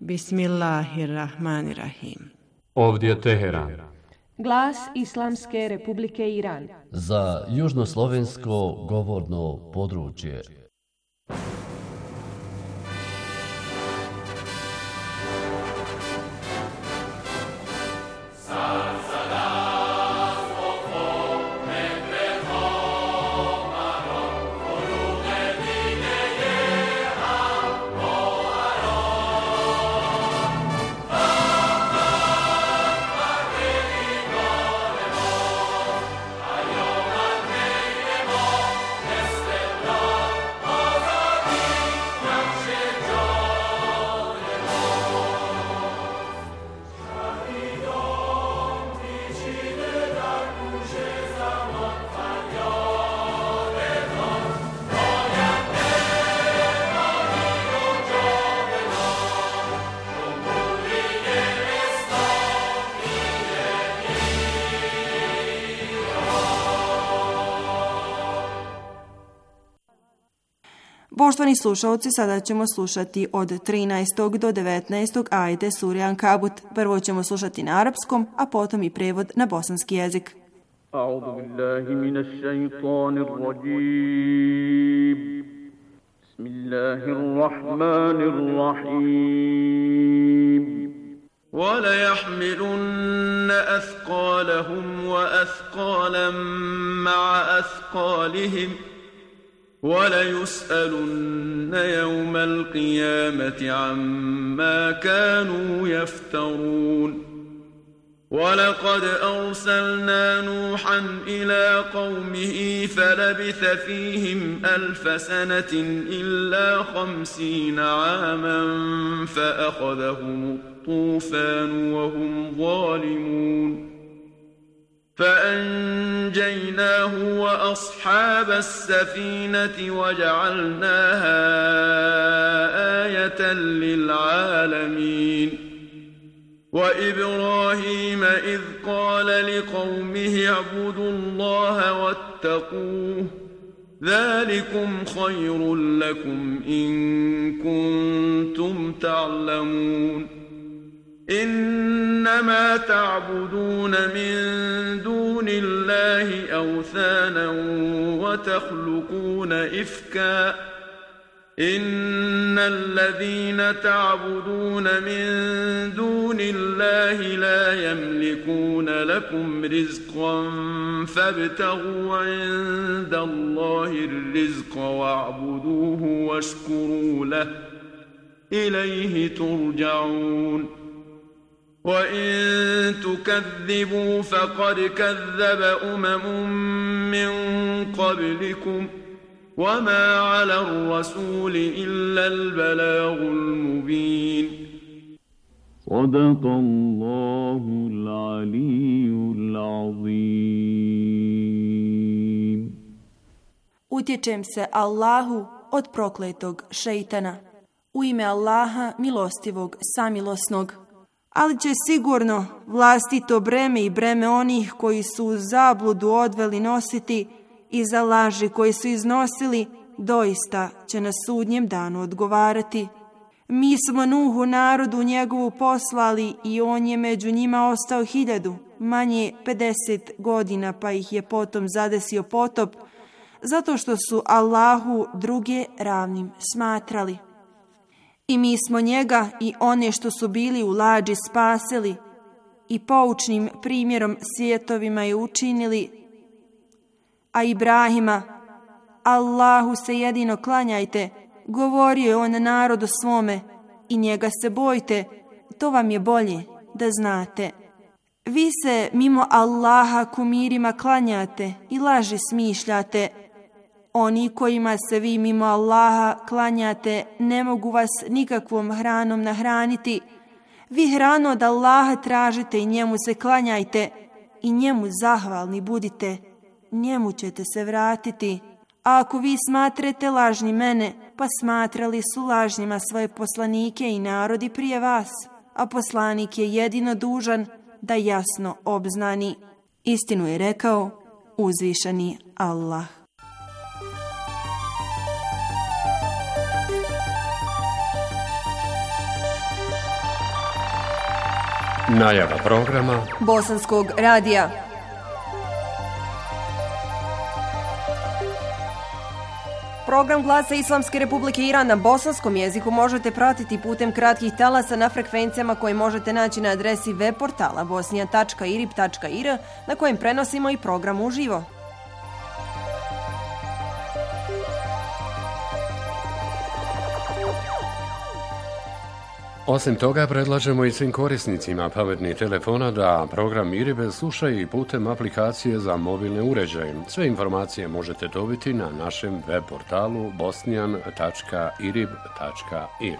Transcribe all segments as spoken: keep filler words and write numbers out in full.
Bismillahirrahmanirrahim. Ovdje je Teheran. Glas Islamske Republike Iran. Za južnoslovensko govorno područje. Poštovani slušalci, sada ćemo slušati od trinaestog do devetnaestog ajete sure Ankabut. Prvo ćemo slušati na arapskom, a potom i prevod na bosanski jezik. A'udhu billahi minash shaitanir rajim. Bismillahirrahmanirrahim. وَلَيَحْمِلُنَّ أَثْقَالَهُمْ وَأَثْقَالًا مَعَ أَثْقَالِهِمْ وَلَيُسْأَلُنَّ يَوْمَ الْقِيَامَةِ عَمَّا كَانُوا يَفْتَرُونَ وَلَقَدْ أَرْسَلْنَا نُوحًا إِلَى قَوْمِهِ فَلَبِثَ فِيهِمْ أَلْفَ سَنَةٍ إِلَّا خَمْسِينَ عَامًا فَأَخَذَهُمُ الطُّوفَانُ وَهُمْ ظَالِمُونَ فأنجيناه وأصحاب السفينة وجعلناها آية للعالمين وإبراهيم إذ قال لقومه اعبدوا الله واتقوه ذلكم خير لكم إن كنتم تعلمون إنما تعبدون من دون الله أوثانا وتخلقون إفكا إن الذين تعبدون من دون الله لا يملكون لكم رزقا فابتغوا عند الله الرزق واعبدوه واشكروا له إليه ترجعون وَإِن تُكَذِّبُوا فَقَدْ كَذَّبَ أُمَمٌ مِّن قَبْلِكُمْ وَمَا عَلَى الرَّسُولِ إِلَّا الْبَلَاغُ الْمُبِينُ صدق الله العلي العظيم. Utječem se Allahu od prokletog šejtana. U ime Allaha milostivog, samilosnog. Ali će sigurno vlastito breme i breme onih koji su u zabludu odveli nositi i za laži koji su iznosili, doista će na sudnjem danu odgovarati. Mi smo Nuhu narodu njegovu poslali i on je među njima ostao hiljadu, manje pedeset godina, pa ih je potom zadesio potop, zato što su Allahu druge ravnim smatrali. I mi smo njega i one što su bili u lađi spasili i poučnim primjerom svijetovima je učinili. A Ibrahima, Allahu se jedino klanjajte, govorio je on narodu svome i njega se bojte, to vam je bolje da znate. Vi se mimo Allaha kumirima klanjate i laži smišljate. Oni kojima se vi mimo Allaha klanjate ne mogu vas nikakvom hranom nahraniti. Vi hranu od Allaha tražite i njemu se klanjajte i njemu zahvalni budite. Njemu ćete se vratiti. A ako vi smatrate lažni mene, pa smatrali su lažnjima svoje poslanike i narodi prije vas, a poslanik je jedino dužan da jasno obznani. Istinu je rekao uzvišeni Allah. Najava programa Bosanskog radija. Program Glasa Islamske Republike Iran na bosanskom jeziku možete pratiti putem kratkih talasa na frekvencijama koje možete naći na adresi web portala bosnija tačka irib tačka ir na kojem prenosimo i program uživo. Osim toga, predlažemo i svim korisnicima pametnih telefona da program Iribe slušaju i putem aplikacije za mobilne uređaje. Sve informacije možete dobiti na našem web portalu bosnijan tačka irib tačka ir.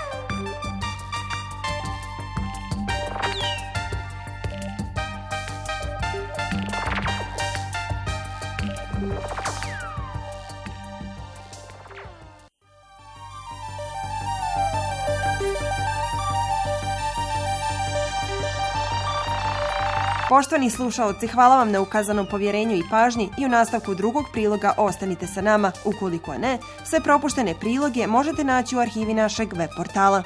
Poštovani slušaoci, hvala vam na ukazanom povjerenju i pažnji i u nastavku drugog priloga ostanite sa nama. Ukoliko ne, sve propuštene priloge možete naći u arhivi našeg web portala.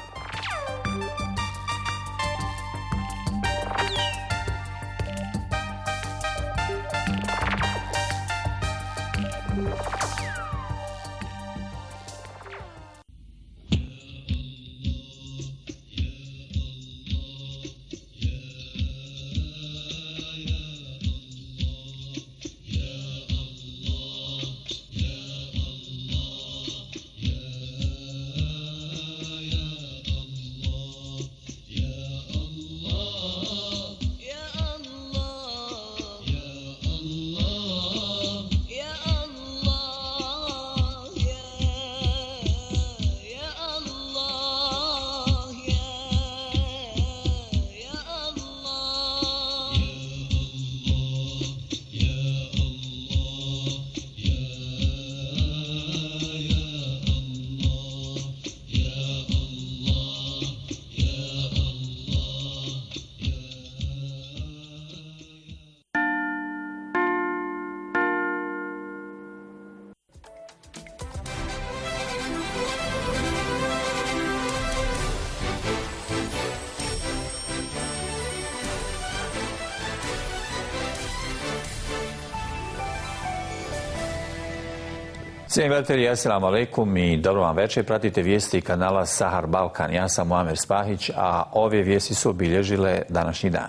Cijenjeni gledatelji, assalamu alaikum i dobro vam večer. Pratite vijesti kanala Sahar Balkan. Ja sam Muamer Spahić, a ove vijesti su obilježile današnji dan.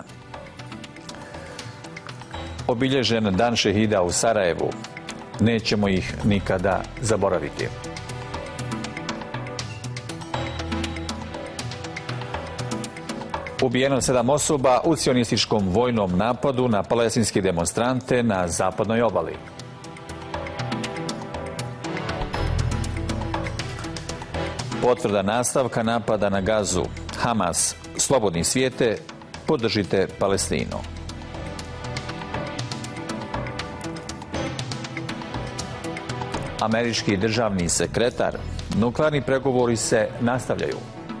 Obilježen dan šehida u Sarajevu. Nećemo ih nikada zaboraviti. Ubijeno sedam osoba u cionističkom vojnom napadu na palestinske demonstrante na zapadnoj obali. Potvrda nastavka napada na Gazu. Hamas, slobodni svijete, podržite Palestinu. Američki državni sekretar. Nuklearni pregovori se nastavljaju.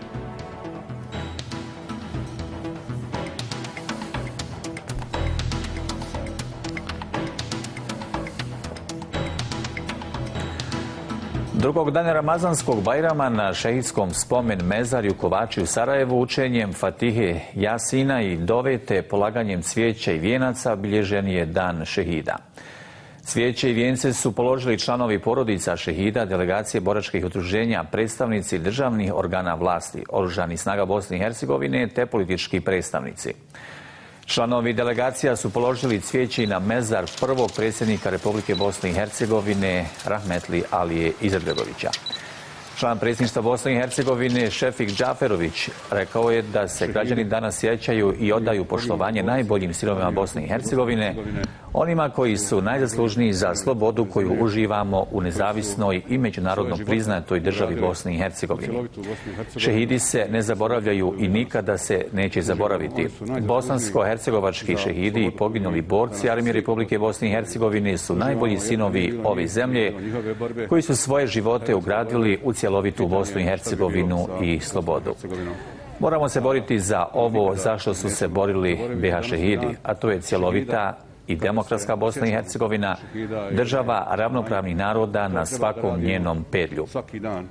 Drugog dana Ramazanskog Bajrama na šehidskom spomen mezarju Kovači u Sarajevu učenjem Fatihe Jasina i dove te polaganjem cvijeća i vijenaca obilježen je dan šehida. Cvijeće i vijence su položili članovi porodica šehida, delegacije boračkih udruženja, predstavnici državnih organa vlasti, oružanih snaga Bosne i Hercegovine te politički predstavnici. Članovi delegacija su položili cvijeće na mezar prvog predsjednika Republike Bosne i Hercegovine Rahmetli Alije Izetbegovića. Član predsjedništva Bosne i Hercegovine Šefik Džaferović rekao je da se građani danas sjećaju i odaju poštovanje najboljim sinovima Bosne i Hercegovine, onima koji su najzaslužniji za slobodu koju uživamo u nezavisnoj i međunarodno priznatoj državi Bosne i Hercegovine. Šehidi se ne zaboravljaju i nikada se neće zaboraviti. Bosansko-hercegovački šehidi i poginuli borci Armije Republike Bosne i Hercegovine su najbolji sinovi ove zemlje koji su svoje živote ugradili u cjelovitu Bosnu i Hercegovinu i slobodu. Moramo se boriti za ovo za što su se borili be ha šehidi, a to je cjelovita i demokratska Bosna i Hercegovina, država ravnopravnih naroda na svakom njenom pedlju.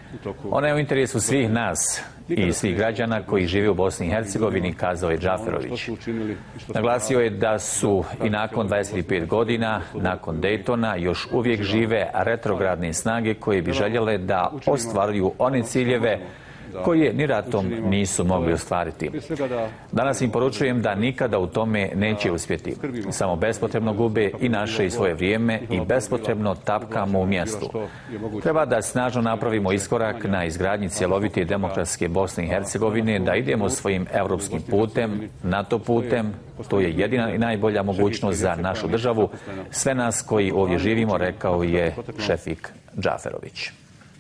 Ona je u interesu svih nas i svih građana koji žive u Bosni i Hercegovini, kazao je Džaferović. Naglasio je da su i nakon dvadeset pet godina, nakon Dejtona, još uvijek žive retrogradne snage koje bi željele da ostvaruju one ciljeve koje ni ratom nisu mogli ostvariti. Danas im poručujem da nikada u tome neće uspjeti. Samo bespotrebno gube i naše i svoje vrijeme i bespotrebno tapkamo u mjestu. Treba da snažno napravimo iskorak na izgradnji cjelovite demokratske Bosne i Hercegovine, da idemo svojim europskim putem, NATO putem. To je jedina i najbolja mogućnost za našu državu, sve nas koji ovdje živimo, rekao je Šefik Džaferović.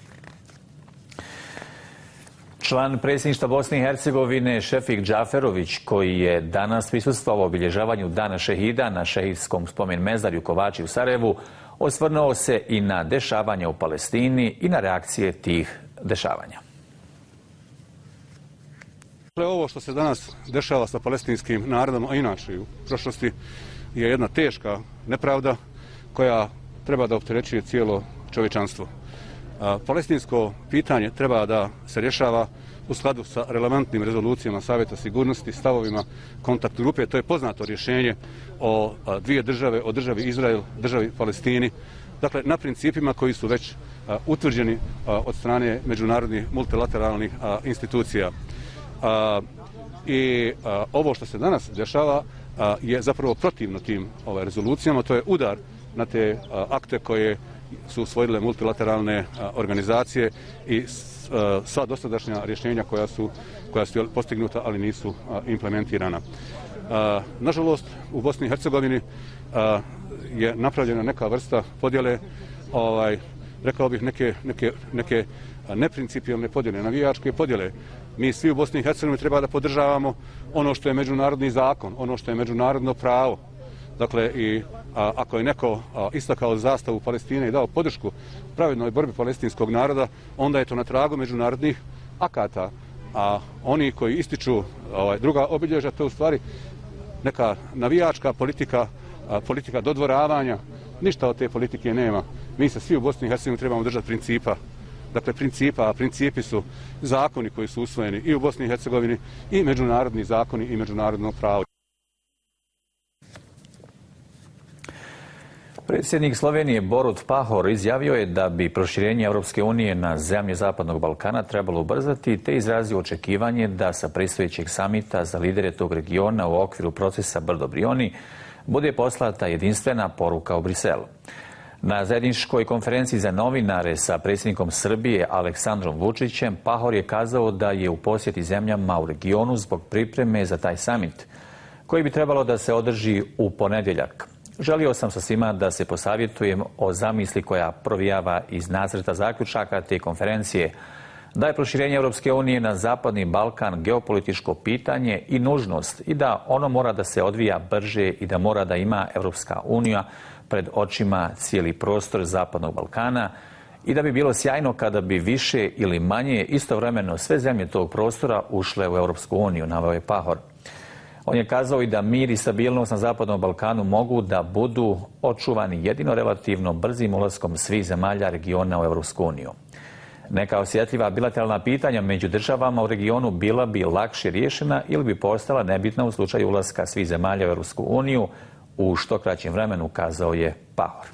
Član predsjedništva Bosne i Hercegovine Šefik Džaferović, koji je danas prisustvovao obilježavanju Dana šehida na šehidskom spomen mezarju Kovači u Sarajevu, osvrnuo se i na dešavanja u Palestini i na reakcije tih dešavanja. Ovo što se danas dešava sa palestinskim narodom, a inače u prošlosti, je jedna teška nepravda koja treba da opterećuje cijelo čovječanstvo. Palestinsko pitanje treba da se rješava u skladu sa relevantnim rezolucijama Savjeta sigurnosti, stavovima kontakt grupe. To je poznato rješenje o dvije države, o državi Izrael, državi Palestini. Dakle, na principima koji su već utvrđeni od strane međunarodnih multilateralnih institucija. I ovo što se danas dešava je zapravo protivno tim rezolucijama. To je udar na te akte koje su usvojile multilateralne organizacije i sva dosadašnja rješenja koja su, koja su postignuta, ali nisu implementirana. Nažalost, u Bosni i Hercegovini je napravljena neka vrsta podjele, ovaj, rekao bih neke, neke, neke neprincipijalne podjele, navijačke podjele. Mi svi u Bosni i Hercegovini treba da podržavamo ono što je međunarodni zakon, ono što je međunarodno pravo. Dakle, i a, ako je neko a, istakao zastavu Palestine i dao podršku pravednoj borbi palestinskog naroda, onda je to na tragu međunarodnih akata. A oni koji ističu ovaj, druga obilježja, to je u stvari neka navijačka politika, a, politika dodvoravanja. Ništa od te politike nema. Mi se svi u Bosni i Hercegovini trebamo držati principa. Dakle, principa, a principi su zakoni koji su usvojeni i u Bosni i Hercegovini, i međunarodni zakoni i međunarodno pravo. Predsjednik Slovenije Borut Pahor izjavio je da bi proširenje Europske unije na zemlje Zapadnog Balkana trebalo ubrzati, te izrazio očekivanje da sa predstojećeg samita za lidere tog regiona u okviru procesa Brdo-Brioni bude poslata jedinstvena poruka u Briselu. Na zajedničkoj konferenciji za novinare sa predsjednikom Srbije Aleksandrom Vučićem, Pahor je kazao da je u posjeti zemljama u regionu zbog pripreme za taj samit, koji bi trebalo da se održi u ponedjeljak. Želio sam sa svima da se posavjetujem o zamisli koja provijava iz nacrta zaključaka te konferencije, da je proširenje Europske unije na Zapadni Balkan geopolitičko pitanje i nužnost i da ono mora da se odvija brže i da mora da ima Europska unija pred očima cijeli prostor Zapadnog Balkana i da bi bilo sjajno kada bi više ili manje istovremeno sve zemlje tog prostora ušle u Europsku uniju, naveo je Pahor. On je kazao i da mir i stabilnost na Zapadnom Balkanu mogu da budu očuvani jedino relativno brzim ulaskom svih zemalja regiona u Europsku uniju. Neka osjetljiva bilateralna pitanja među državama u regionu bila bi lakše riješena ili bi postala nebitna u slučaju ulaska svih zemalja u Europsku uniju u što kraćem vremenu, kazao je Pahor.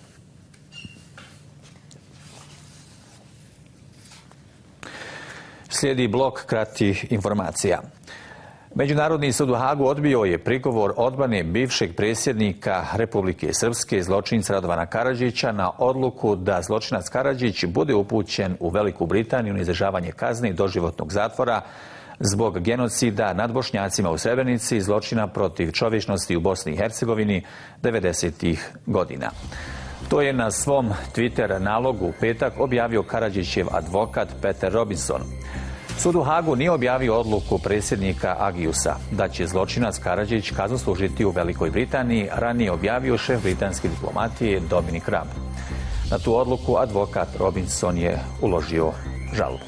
Slijedi blok kratkih informacija. Međunarodni sud u Hagu odbio je prigovor odbrane bivšeg predsjednika Republike Srpske, zločinca Radovana Karadžića, na odluku da zločinac Karadžić bude upućen u Veliku Britaniju na izdržavanje kazne i doživotnog zatvora zbog genocida nad Bošnjacima u Srebrenici i zločina protiv čovječnosti u Bosni i Hercegovini devedesetih godina. To je na svom Twitter nalogu u petak objavio Karadžićev advokat Peter Robinson. Sud u Hagu nije objavio odluku predsjednika Agiusa da će zločinac Karadžić kaznu služiti u Velikoj Britaniji, ranije objavio šef britanske diplomatije Dominic Raab. Na tu odluku advokat Robinson je uložio žalbu.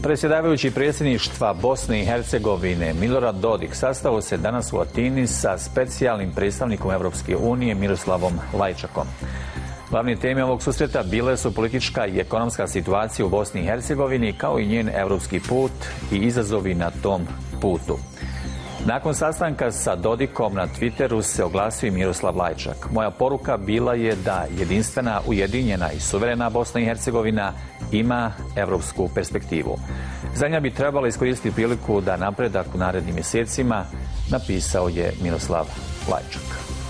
Predsjedavajući predsjedništva Bosne i Hercegovine Milorad Dodik sastao se danas u Atini sa specijalnim predstavnikom Europske unije Miroslavom Lajčakom. Glavne teme ovog susreta bile su politička i ekonomska situacija u Bosni i Hercegovini, kao i njen europski put i izazovi na tom putu. Nakon sastanka sa Dodikom na Twitteru se oglasio i Miroslav Lajčak. Moja poruka bila je da jedinstvena, ujedinjena i suverena Bosna i Hercegovina ima evropsku perspektivu. Zemlja bi trebala iskoristiti priliku da napredak u narednim mjesecima, napisao je Miroslav Lajčak.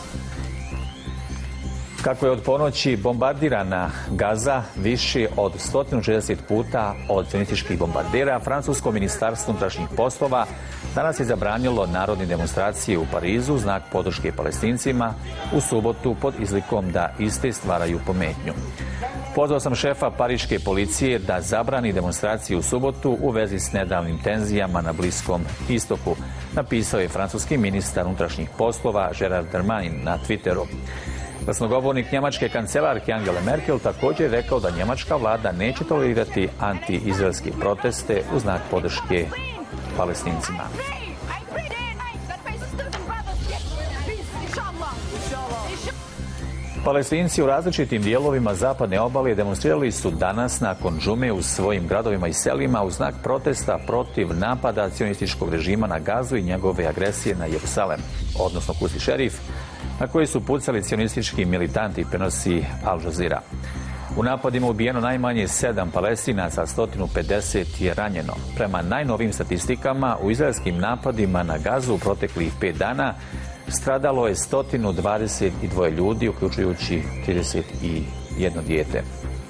Kako je od ponoći bombardirana Gaza više od sto šezdeset puta od sionističkih bombardera, francusko ministarstvo unutrašnjih poslova danas je zabranilo narodne demonstracije u Parizu, znak podrške Palestincima, u subotu pod izlikom da iste stvaraju pometnju. Pozvao sam šefa pariške policije da zabrani demonstracije u subotu u vezi s nedavnim tenzijama na Bliskom istoku, napisao je francuski ministar unutrašnjih poslova Gerard Darmanin na Twitteru. Glasnogovornik njemačke kancelarke Angele Merkel također je rekao da njemačka vlada neće tolerirati anti-izraelske proteste u znak podrške Palestincima. Palestinci u različitim dijelovima zapadne obale demonstrirali su danas nakon džume u svojim gradovima i selima u znak protesta protiv napada sionističkog režima na Gazu i njegove agresije na Jerusalem, odnosno Kusi šerif, na koji su pucali sionistički militanti, prenosi Al Jazeera. U napadima ubijeno najmanje sedam Palestinaca, sto pedeset je ranjeno. Prema najnovim statistikama, u izraelskim napadima na Gazu u proteklih pet dana stradalo je sto dvadeset dva ljudi, uključujući trideset jedno dijete.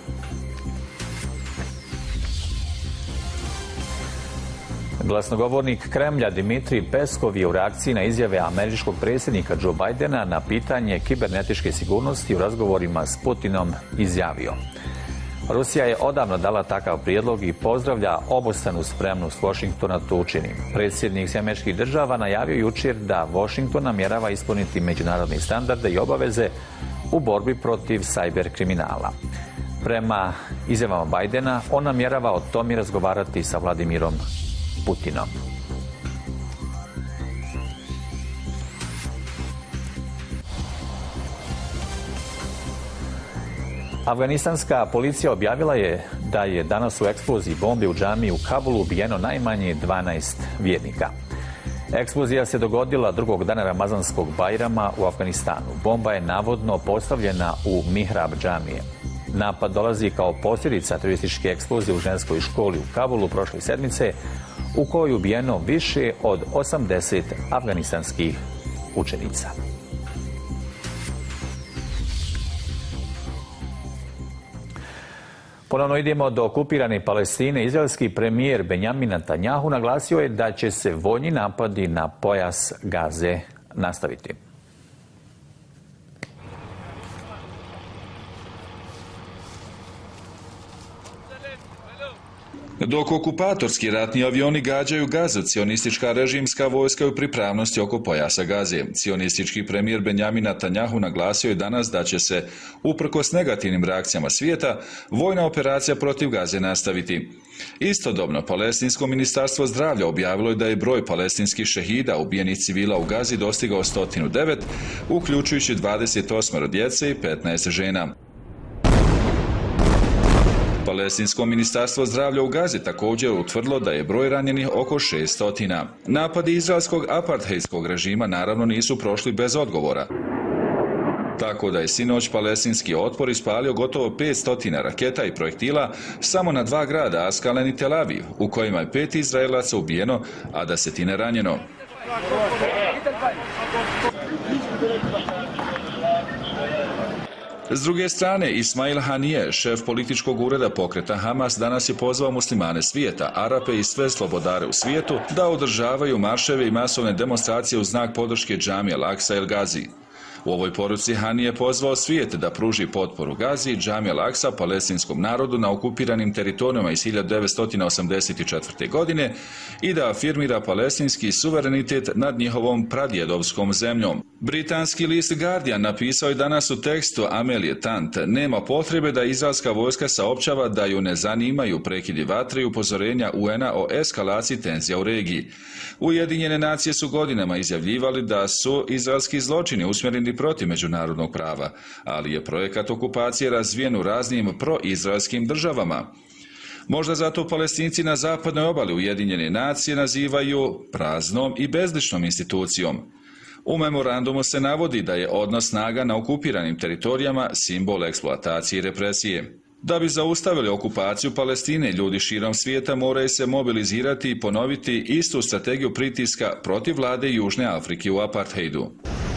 Glasnogovornik Kremlja Dmitrij Peskov je u reakciji na izjave američkog predsjednika Joe Bidena na pitanje kibernetičke sigurnosti u razgovorima s Putinom izjavio: Rusija je odavno dala takav prijedlog i pozdravlja obostranu spremnost Washingtona to učini. Predsjednik američkih država najavio jučer da Washington namjerava ispuniti međunarodne standarde i obaveze u borbi protiv sajber kriminala. Prema izjavama Bidena, on namjerava o tome razgovarati sa Vladimirom Putinom. Afganistanska policija objavila je da je danas u eksploziji bombe u džamiji u Kabulu ubijeno najmanje dvanaest vjernika. Eksplozija se dogodila drugog dana Ramazanskog Bajrama u Afganistanu. Bomba je navodno postavljena u mihrab džamije. Napad dolazi kao posljedica terorističke eksplozije u ženskoj školi u Kabulu prošle sedmice, u kojoj je ubijeno više od osamdeset afganistanskih učenica. Ponovno idemo do okupirane Palestine. Izraelski premijer Benjamin Netanjahu naglasio je da će se vojni napadi na pojas Gaze nastaviti. Dok okupatorski ratni avioni gađaju Gazu, cionistička režimska vojska je u pripravnosti oko pojasa Gaze. Cionistički premijer Benjamin Netanjahu naglasio je danas da će se, uprkos negativnim reakcijama svijeta, vojna operacija protiv Gaze nastaviti. Istodobno, palestinsko ministarstvo zdravlja objavilo je da je broj palestinskih šehida ubijenih civila u Gazi dostigao sto devet, uključujući dvadeset osam djece i petnaest žena. Palestinsko ministarstvo zdravlja u Gazi također je utvrdilo da je broj ranjenih oko šesto. Napadi izraelskog apartheidskog režima naravno nisu prošli bez odgovora. Tako da je sinoć palestinski otpor ispalio gotovo petsto raketa i projektila samo na dva grada, Askalen i Tel Aviv, u kojima je pet Izraelaca ubijeno, a desetine ranjeno. S druge strane, Ismail Hanije, šef političkog ureda pokreta Hamas, danas je pozvao muslimane svijeta, Arape i sve slobodare u svijetu da održavaju marševe i masovne demonstracije u znak podrške džamije Al-Aqsa el Gazi. U ovoj poruci Hani je pozvao svijet da pruži potporu Gazi, Džamija Al-Aksa, palestinskom narodu na okupiranim teritorijama iz hiljadu devetsto osamdeset četvrte. godine i da afirmira palestinski suverenitet nad njihovom pradjedovskom zemljom. Britanski list Guardian napisao je danas u tekstu Amelie Tant: nema potrebe da izraelska vojska saopćava da ju ne zanimaju prekidi vatre i upozorenja U N-a o eskalaciji tenzija u regiji. Ujedinjene nacije su godinama izjavljivali da su izraelski zločini usmjereni protiv međunarodnog prava, ali je projekat okupacije razvijen u raznim proizraelskim državama. Možda zato Palestinci na zapadnoj obali Ujedinjene nacije nazivaju praznom i bezličnom institucijom. U memorandumu se navodi da je odnos snaga na okupiranim teritorijama simbol eksploatacije i represije. Da bi zaustavili okupaciju Palestine, ljudi širom svijeta moraju se mobilizirati i ponoviti istu strategiju pritiska protiv vlade Južne Afrike u apartheidu.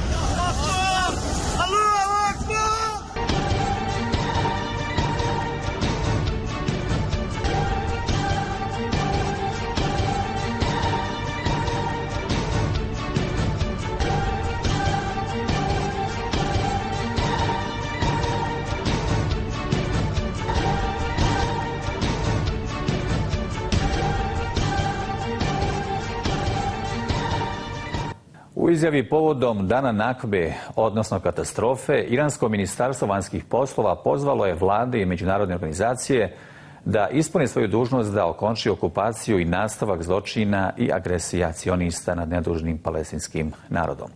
U izjavi povodom Dana Nakbe, odnosno katastrofe, Iransko ministarstvo vanjskih poslova pozvalo je vlade i međunarodne organizacije da ispune svoju dužnost da okonči okupaciju i nastavak zločina i agresija cionista nad nedužnim palestinskim narodom.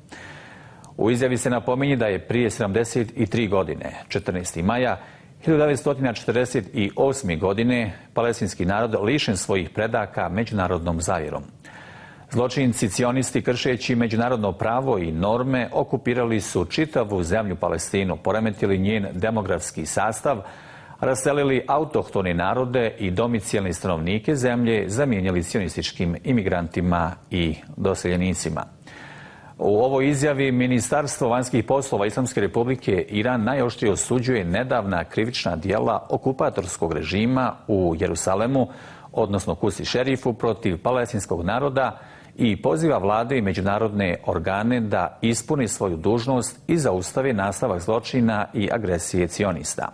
U izjavi se napominje da je prije sedamdeset tri godine, četrnaestog maja hiljadu devetsto četrdeset osme. godine, palestinski narod lišen svojih predaka međunarodnom zavjerom. Zločinci cionisti, kršeći međunarodno pravo i norme, okupirali su čitavu zemlju Palestinu, poremetili njen demografski sastav, raselili autohtone narode i domicijelne stanovnike zemlje, zamijenili cionističkim imigrantima i doseljenicima. U ovoj izjavi Ministarstvo vanjskih poslova Islamske Republike Iran najoštrije osuđuje nedavna krivična djela okupatorskog režima u Jerusalemu, odnosno Kusi šerifu, protiv palestinskog naroda i poziva vlade i međunarodne organe da ispuni svoju dužnost i zaustavi nastavak zločina i agresije cionista.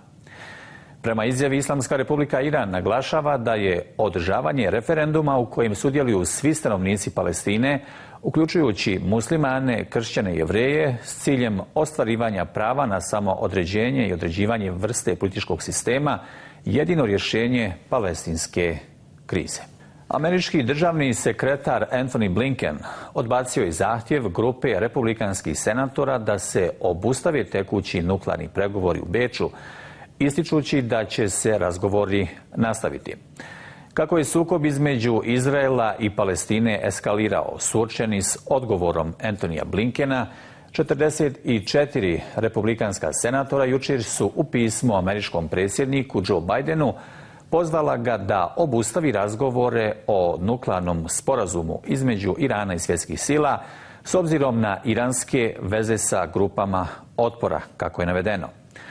Prema izjavi Islamska Republika Iran naglašava da je održavanje referenduma u kojem sudjeluju svi stanovnici Palestine, uključujući muslimane, kršćane i jevreje, s ciljem ostvarivanja prava na samoodređenje i određivanje vrste političkog sistema, jedino rješenje palestinske krize. Američki državni sekretar Antony Blinken odbacio je zahtjev grupe republikanskih senatora da se obustave tekući nuklearni pregovori u Beču, ističući da će se razgovori nastaviti. Kako je sukob između Izraela i Palestine eskalirao, suočeni s odgovorom Antonija Blinkena, četrdeset četiri republikanska senatora jučer su u pismu američkom predsjedniku Joe Bidenu pozvala ga da obustavi razgovore o nuklearnom sporazumu između Irana i svjetskih sila s obzirom na iranske veze sa grupama otpora, kako je navedeno.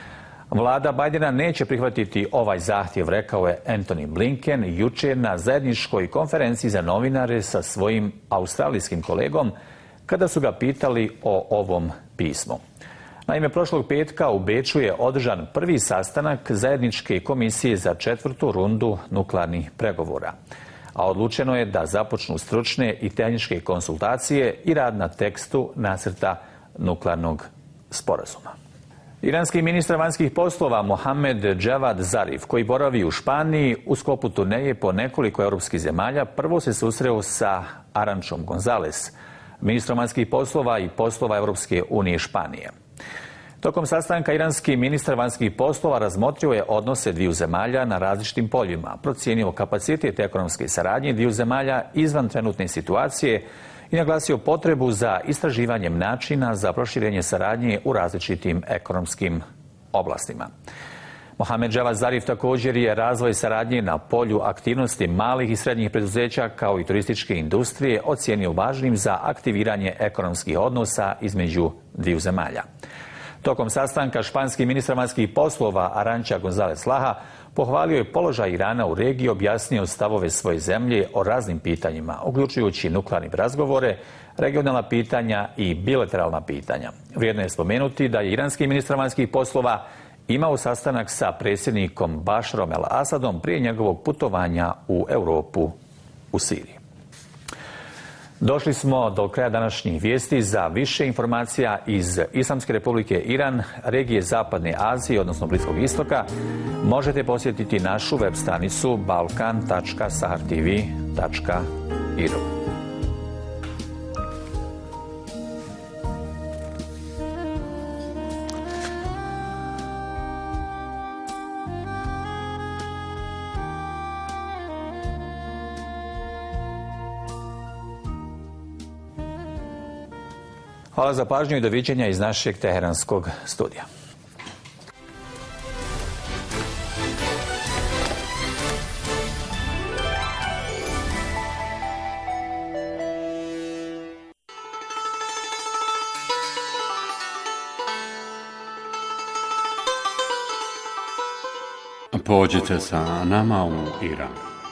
Vlada Bidena neće prihvatiti ovaj zahtjev, rekao je Antony Blinken jučer na zajedničkoj konferenciji za novinare sa svojim australijskim kolegom kada su ga pitali o ovom pismu. Naime, prošlog petka u Beču je održan prvi sastanak zajedničke komisije za četvrtu rundu nuklearnih pregovora, a odlučeno je da započnu stručne i tehničke konsultacije i rad na tekstu nacrta nuklearnog sporazuma. Iranski ministar vanjskih poslova Mohamed Javad Zarif, koji boravi u Španiji u sklopu turneje po nekoliko europskih zemalja, prvo se susreo sa Arančom González, ministrom vanjskih poslova i poslova Europske unije Španije. Tokom sastanka iranski ministar vanjskih poslova razmotrio je odnose dviju zemalja na različitim poljima, procijenio kapacitet ekonomske saradnje dviju zemalja izvan trenutne situacije i naglasio potrebu za istraživanjem načina za proširenje saradnje u različitim ekonomskim oblastima. Mohamed Javad Zarif također je razvoj saradnje na polju aktivnosti malih i srednjih preduzeća kao i turističke industrije ocijenio važnim za aktiviranje ekonomskih odnosa između dviju zemalja. Tokom sastanka španski ministar vanjskih poslova Aranča González Laha Pohvalio je položaj Irana u regiji, objasnio stavove svoje zemlje o raznim pitanjima, uključujući nuklearne razgovore, regionalna pitanja i bilateralna pitanja. Vrijedno je spomenuti da je iranski ministar vanjskih poslova imao sastanak sa predsjednikom Bašarom el-Asadom prije njegovog putovanja u Europu, u Siriji. Došli smo do kraja današnjih vijesti. Za više informacija iz Islamske republike Iran, regije Zapadne Azije, odnosno Bliskog istoka, možete posjetiti našu web stranicu balkan tačka sahartv tačka i r. Hvala za pažnju i doviđenja iz našeg teheranskog studija. Pođite sa nama u Iran.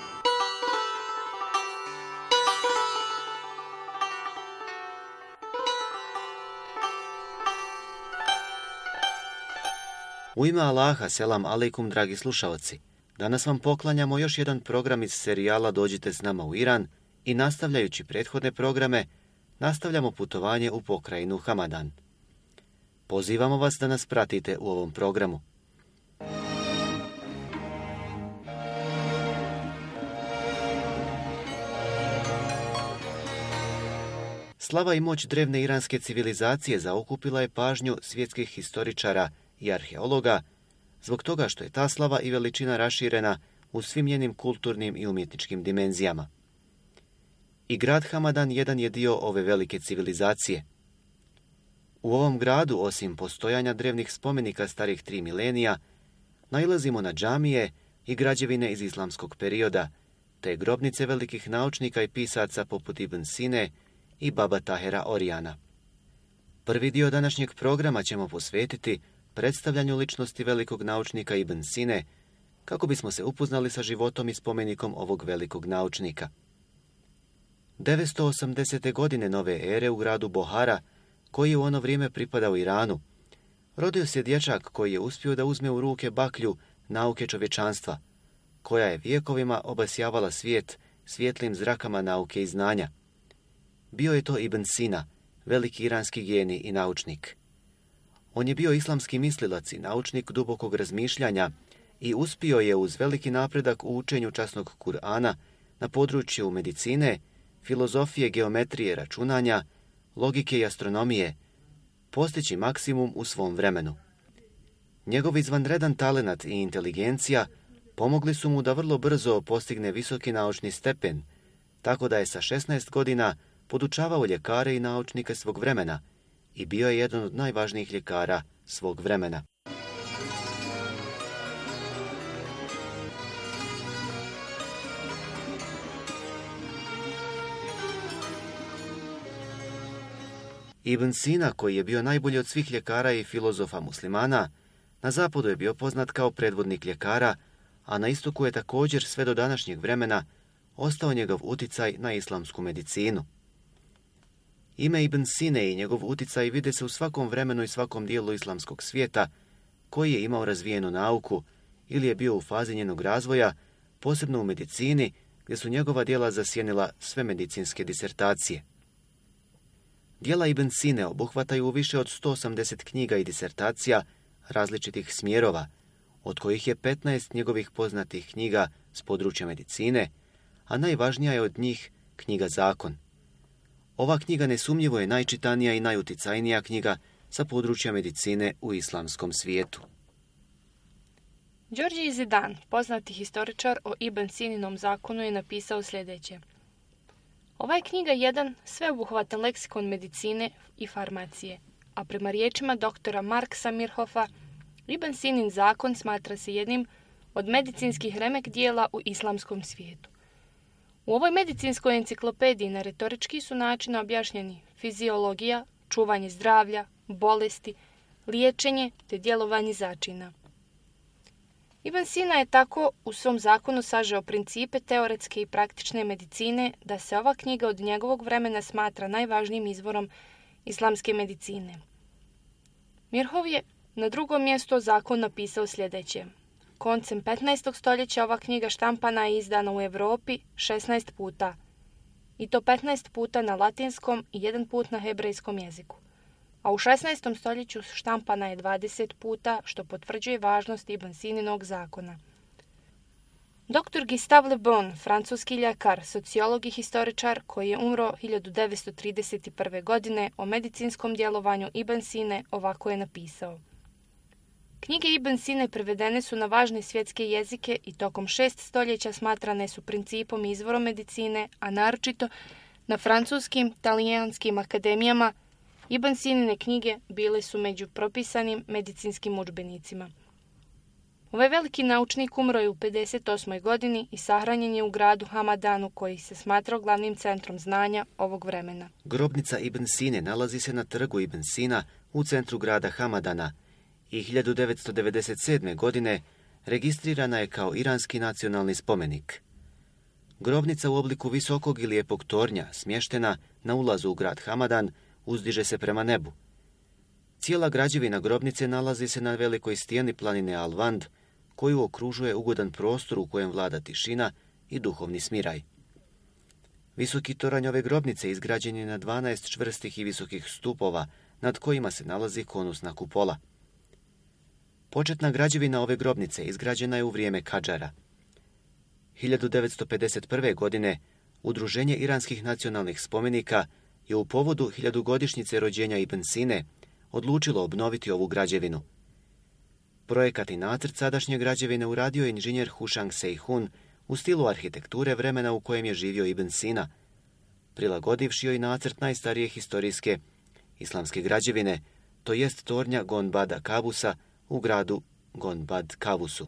U ime Allaha, selam alejkum, dragi slušaoci. Danas vam poklanjamo još jedan program iz serijala Dođite s nama u Iran i nastavljajući prethodne programe, nastavljamo putovanje u pokrajinu Hamadan. Pozivamo vas da nas pratite u ovom programu. Slava i moć drevne iranske civilizacije zaokupila je pažnju svjetskih historičara i arheologa, zbog toga što je ta slava i veličina raširena u svim njenim kulturnim i umjetničkim dimenzijama. I grad Hamadan jedan je dio ove velike civilizacije. U ovom gradu, osim postojanja drevnih spomenika starih tri milenija, nailazimo na džamije i građevine iz islamskog perioda, te grobnice velikih naučnika i pisaca poput Ibn Sine i Baba Tahera Orijana. Prvi dio današnjeg programa ćemo posvetiti predstavljanju ličnosti velikog naučnika Ibn Sine, kako bismo se upoznali sa životom i spomenikom ovog velikog naučnika. devetsto osamdesete. godine nove ere u gradu Bohara, koji je u ono vrijeme pripadao Iranu, rodio se dječak koji je uspio da uzme u ruke baklju nauke čovječanstva, koja je vijekovima obasjavala svijet svjetlim zrakama nauke i znanja. Bio je to Ibn Sina, veliki iranski genij i naučnik. On je bio islamski mislilac i naučnik dubokog razmišljanja i uspio je uz veliki napredak u učenju časnog Kur'ana na području medicine, filozofije, geometrije, računanja, logike i astronomije, postići maksimum u svom vremenu. Njegov izvanredan talenat i inteligencija pomogli su mu da vrlo brzo postigne visoki naučni stepen, tako da je sa šesnaest godina podučavao ljekare i naučnike svog vremena i bio je jedan od najvažnijih ljekara svog vremena. Ibn Sina, koji je bio najbolji od svih ljekara i filozofa muslimana, na zapadu je bio poznat kao predvodnik ljekara, a na istoku je također sve do današnjeg vremena ostao njegov uticaj na islamsku medicinu. Ime Ibn Sine i njegov uticaj vide se u svakom vremenu i svakom dijelu islamskog svijeta koji je imao razvijenu nauku ili je bio u fazi njenog razvoja, posebno u medicini, gdje su njegova djela zasjenila sve medicinske disertacije. Djela Ibn Sine obuhvataju više od sto osamdeset knjiga i disertacija različitih smjerova, od kojih je petnaest njegovih poznatih knjiga s područja medicine, a najvažnija je od njih knjiga Zakon. Ova knjiga nesumnjivo je najčitanija i najuticajnija knjiga sa područja medicine u islamskom svijetu. Đorđe Zidan, poznati historičar o Ibn Sininom zakonu, je napisao sljedeće. Ova je knjiga jedan sveobuhvatan leksikon medicine i farmacije, a prema riječima doktora Marksa Mirhofa, Ibn Sinin zakon smatra se jednim od medicinskih remek dijela u islamskom svijetu. U ovoj medicinskoj enciklopediji na retorički su načine objašnjeni fiziologija, čuvanje zdravlja, bolesti, liječenje te djelovanje začina. Ibn Sina je tako u svom zakonu sažeo principe teoretske i praktične medicine da se ova knjiga od njegovog vremena smatra najvažnijim izvorom islamske medicine. Mirhov je na drugom mjestu zakon napisao sljedeće. Koncem petnaestog stoljeća ova knjiga štampana je izdana u Europi šesnaest puta, i to petnaest puta na latinskom i jedan put na hebrejskom jeziku. A u šesnaestom stoljeću štampana je dvadeset puta, što potvrđuje važnost Ibn Sininog zakona. doktor Gustave Le Bon, francuski ljekar, sociolog i historičar koji je umro hiljadu devetsto trideset prve. godine, o medicinskom djelovanju Ibn Sine ovako je napisao. Knjige Ibn Sine prevedene su na važne svjetske jezike i tokom šest stoljeća smatrane su principom i izvorom medicine, a naročito na francuskim, talijanskim akademijama Ibn Sinine knjige bile su među propisanim medicinskim udžbenicima. Ovaj veliki naučnik umro je u pedeset osmoj. godini i sahranjen je u gradu Hamadanu, koji se smatrao glavnim centrom znanja ovog vremena. Grobnica Ibn Sine nalazi se na trgu Ibn Sina u centru grada Hamadana i hiljadu devetsto devedeset sedme. godine registrirana je kao iranski nacionalni spomenik. Grobnica u obliku visokog i lijepog tornja, smještena na ulazu u grad Hamadan, uzdiže se prema nebu. Cijela građevina grobnice nalazi se na velikoj stijeni planine Alvand, koju okružuje ugodan prostor u kojem vlada tišina i duhovni smiraj. Visoki toranj ove grobnice izgrađen je na dvanaest čvrstih i visokih stupova, nad kojima se nalazi konusna kupola. Početna građevina ove grobnice izgrađena je u vrijeme Kadžara. hiljadu devetsto pedeset prve. godine Udruženje iranskih nacionalnih spomenika je u povodu hiljadugodišnjice rođenja Ibn Sine odlučilo obnoviti ovu građevinu. Projekat i nacrt sadašnje građevine uradio je inženjer Hushang Seihun u stilu arhitekture vremena u kojem je živio Ibn Sina, prilagodivši joj nacrt najstarije historijske islamske građevine, to jest tornja Gonbada Kabusa u gradu Gonbad Kavusu.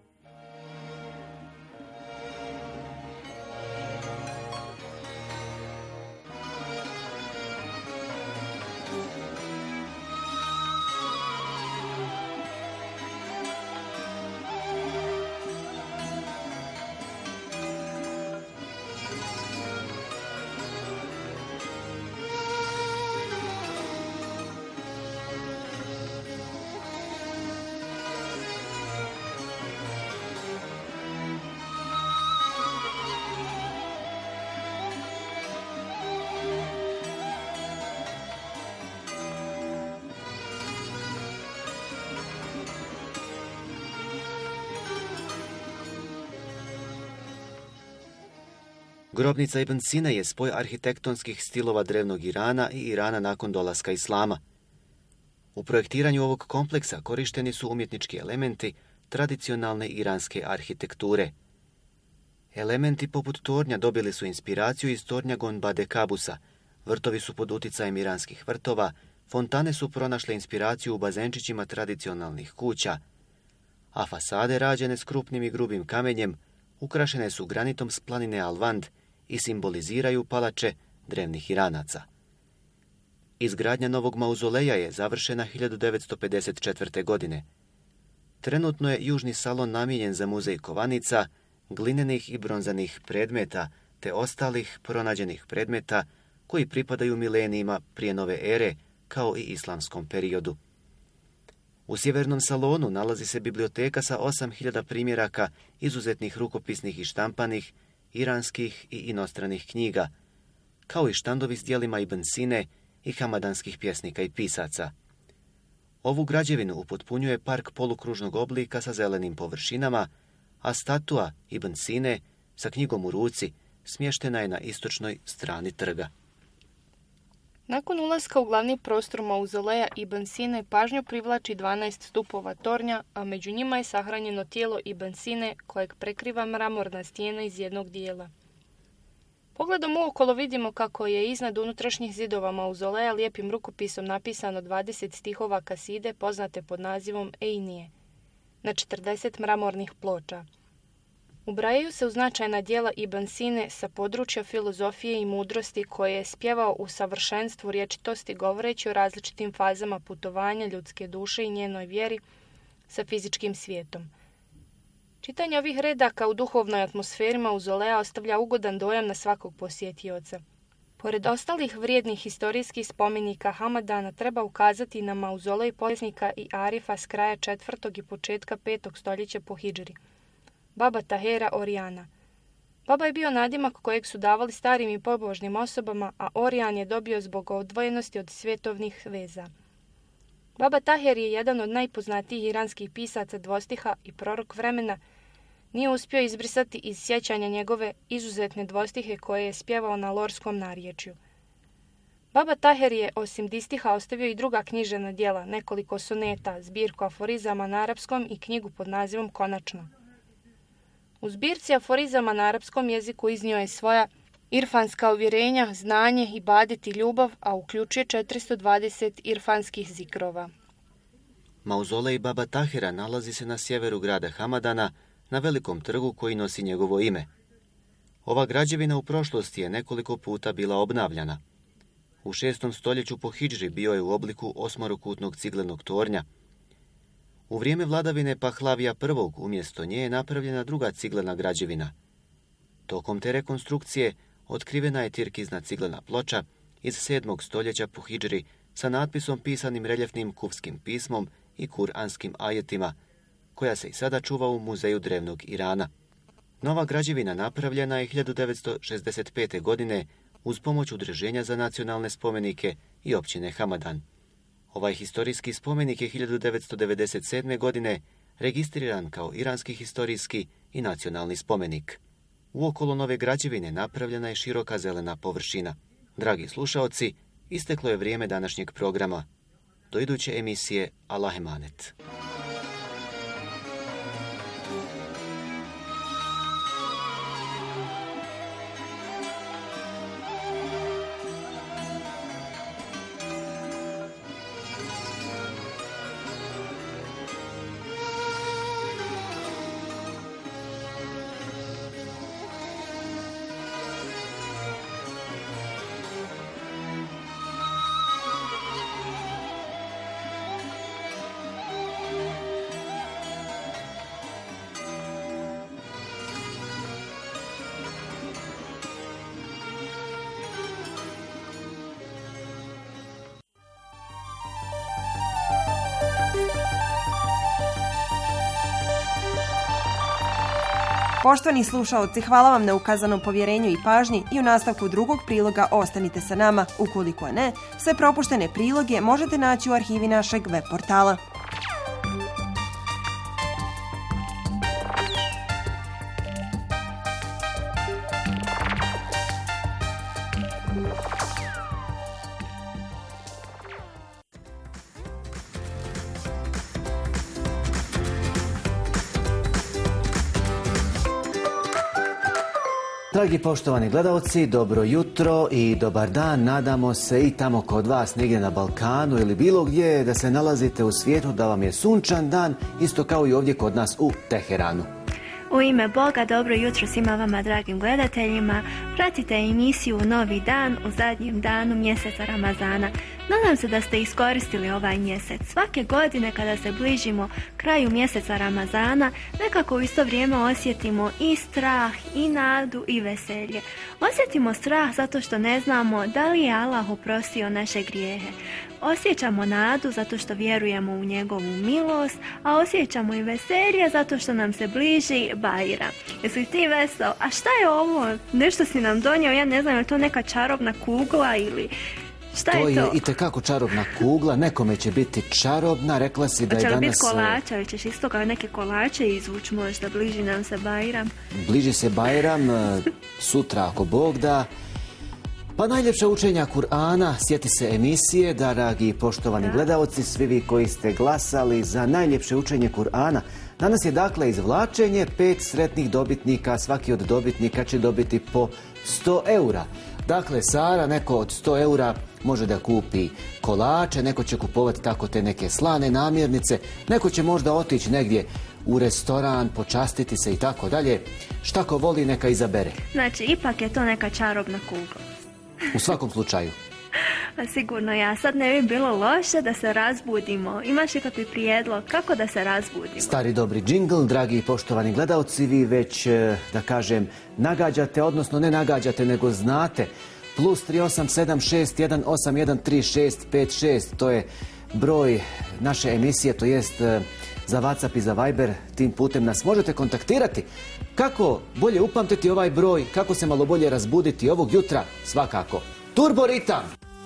Grobnica Ibn Sina je spoj arhitektonskih stilova drevnog Irana i Irana nakon dolaska Islama. U projektiranju ovog kompleksa korišteni su umjetnički elementi tradicionalne iranske arhitekture. Elementi poput tornja dobili su inspiraciju iz tornja Gonbade Kabusa, vrtovi su pod utjecajem iranskih vrtova, fontane su pronašle inspiraciju u bazenčićima tradicionalnih kuća, a fasade rađene s krupnim i grubim kamenjem ukrašene su granitom s planine Alvand i simboliziraju palače drevnih Iranaca. Izgradnja novog mauzoleja je završena hiljadu devetsto pedeset četvrte. godine. Trenutno je južni salon namijenjen za muzej kovanica, glinenih i bronzanih predmeta te ostalih pronađenih predmeta koji pripadaju milenijima prije nove ere, kao i islamskom periodu. U sjevernom salonu nalazi se biblioteka sa osam hiljada primjeraka izuzetnih rukopisnih i štampanih, iranskih i inostranih knjiga, kao i štandovi s djelima Ibn Sine i hamadanskih pjesnika i pisaca. Ovu građevinu upotpunjuje park polukružnog oblika sa zelenim površinama, a statua Ibn Sine sa knjigom u ruci smještena je na istočnoj strani trga. Nakon ulaska u glavni prostor mauzoleja Ibn Sine pažnju privlači dvanaest stupova tornja, a među njima je sahranjeno tijelo Ibn Sine kojeg prekriva mramorna stijena iz jednog dijela. Pogledom uokolo vidimo kako je iznad unutrašnjih zidova mauzoleja lijepim rukopisom napisano dvadeset stihova kaside poznate pod nazivom Einije na četrdeset mramornih ploča. Ubrajaju se u značajna djela Ibn Sine sa područja filozofije i mudrosti koje je spjevao u savršenstvu rječitosti govoreći o različitim fazama putovanja ljudske duše i njenoj vjeri sa fizičkim svijetom. Čitanje ovih redaka u duhovnoj atmosferi mauzolea ostavlja ugodan dojam na svakog posjetioca. Pored ostalih vrijednih historijskih spomenika Hamadana treba ukazati na mauzolej povjesnika i arifa s kraja četvrtog i početka petog stoljeća po hidžri, Baba Tahera Orijana. Baba je bio nadimak kojeg su davali starim i pobožnim osobama, a Orijan je dobio zbog odvojenosti od svjetovnih veza. Baba Taher je jedan od najpoznatijih iranskih pisaca dvostiha i prorok vremena. Nije uspio izbrisati iz sjećanja njegove izuzetne dvostihe koje je spjevao na lorskom narječju. Baba Taher je osim distiha ostavio i druga književna djela, nekoliko soneta, zbirku aforizama na arapskom i knjigu pod nazivom Konačno. U zbirci aforizama na arapskom jeziku iznio je svoja irfanska uvjerenja, znanje, ibadet i ljubav, a uključuje četiristo dvadeset irfanskih zikrova. Mauzolej Baba Tahira nalazi se na sjeveru grada Hamadana, na velikom trgu koji nosi njegovo ime. Ova građevina u prošlosti je nekoliko puta bila obnavljana. U šestom stoljeću po hidžri bio je u obliku osmorokutnog ciglenog tornja. U vrijeme vladavine Pahlavija prvog umjesto nje je napravljena druga ciglena građevina. Tokom te rekonstrukcije otkrivena je tirkizna ciglena ploča iz sedmog stoljeća po hidžri sa natpisom pisanim reljefnim kufskim pismom i kuranskim ajetima, koja se i sada čuva u Muzeju drevnog Irana. Nova građevina napravljena je hiljadu devetsto šezdeset pete. godine uz pomoć Udruženja za nacionalne spomenike i općine Hamadan. Ovaj historijski spomenik je hiljadu devetsto devedeset sedme. godine registriran kao iranski historijski i nacionalni spomenik. Uokolo nove građevine napravljena je široka zelena površina. Dragi slušaoci, isteklo je vrijeme današnjeg programa. Do iduće emisije, Allah emanet. Poštovani slušaoci, hvala vam na ukazanom povjerenju i pažnji i u nastavku drugog priloga ostanite sa nama. Ukoliko ne, sve propuštene priloge možete naći u arhivi našeg web portala. Dragi poštovani gledalci, dobro jutro i dobar dan. Nadamo se i tamo kod vas, negdje na Balkanu ili bilo gdje da se nalazite u svijetu, da vam je sunčan dan, isto kao i ovdje kod nas u Teheranu. U ime Boga, dobro jutro svima vama, dragim gledateljima. Pratite emisiju Novi dan u zadnjem danu mjeseca Ramazana. Nadam se da ste iskoristili ovaj mjesec. Svake godine kada se bližimo kraju mjeseca Ramazana, nekako u isto vrijeme osjetimo i strah, i nadu, i veselje. Osjetimo strah zato što ne znamo da li je Allah oprostio naše grijehe. Osjećamo nadu zato što vjerujemo u njegovu milost, a osjećamo i veselje zato što nam se bliži Bajram. Jesi ti vesel? A šta je ovo? Nešto si nam donio, ja ne znam, je to neka čarobna kugla ili... Šta to je to? je itekako čarobna kugla, nekome će biti čarobna, rekla si da je danas... Hoće li biti kolača, ili ćeš isto kao neke kolače izvući, možda bliži nam se Bajram? Bliži se Bajram, sutra ako Bog da. Pa najljepša učenja Kur'ana, sjeti se emisije, dragi poštovani gledalci, svi vi koji ste glasali za najljepše učenje Kur'ana. Danas je dakle izvlačenje pet sretnih dobitnika, svaki od dobitnika će dobiti po sto eura. Dakle, Sara, neko od sto eura može da kupi kolače, neko će kupovati tako te neke slane namirnice, neko će možda otići negdje u restoran, počastiti se i tako dalje. Šta ko voli, neka izabere. Znači, ipak je to neka čarobna kugla. U svakom slučaju. A sigurno ja. Sad ne bi bilo loše da se razbudimo. Imaš li kakvi prijedlog kako da se razbudimo? Stari dobri džingl, dragi i poštovani gledalci, vi već, da kažem, nagađate, odnosno ne nagađate, nego znate. Plus tri osam sedam šest jedan osam jedan tri šest pet šest, to je broj naše emisije, to jest za WhatsApp i za Viber. Tim putem nas možete kontaktirati. Kako bolje upamtiti ovaj broj, kako se malo bolje razbuditi ovog jutra? Svakako Turbo Ritam!